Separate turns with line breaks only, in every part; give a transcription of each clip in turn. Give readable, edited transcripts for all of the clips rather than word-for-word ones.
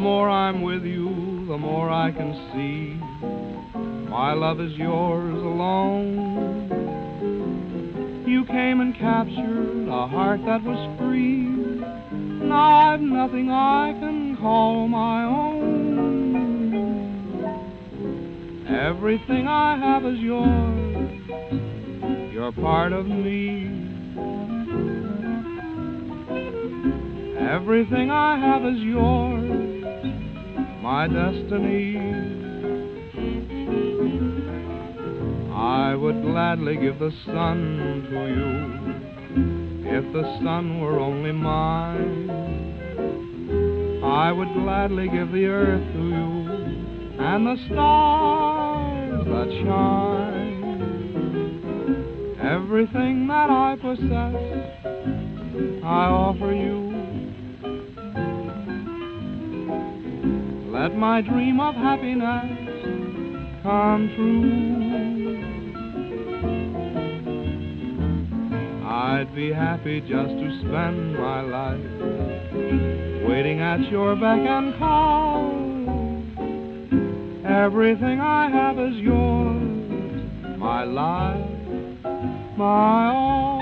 more I'm with you, the more I can see my love is yours alone. You came and captured a heart that was free. Now I've nothing I can call my own. Everything I have is yours. You're part of me. Everything I have is yours, my destiny. I would gladly give the sun to you if the sun were only mine. I would gladly give the earth to you and the stars that shine. Everything that I possess, I offer you. Let my dream of happiness come true. I'd be happy just to spend my life waiting at your beck and call. Everything I have is yours, my life, my all.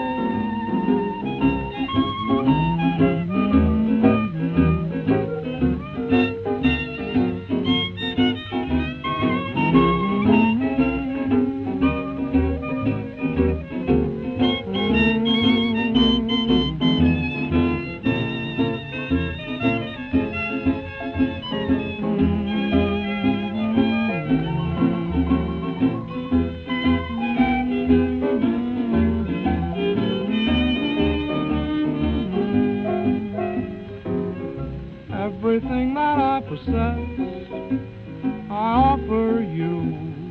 Everything that I possess, I offer you.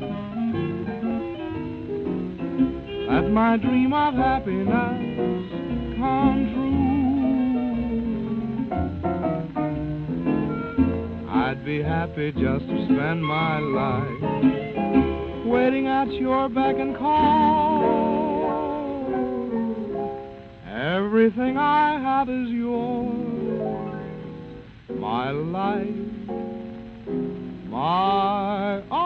Let my dream of happiness come true. I'd be happy just to spend my life waiting at your beck and call. Everything I have is yours, my life, my all.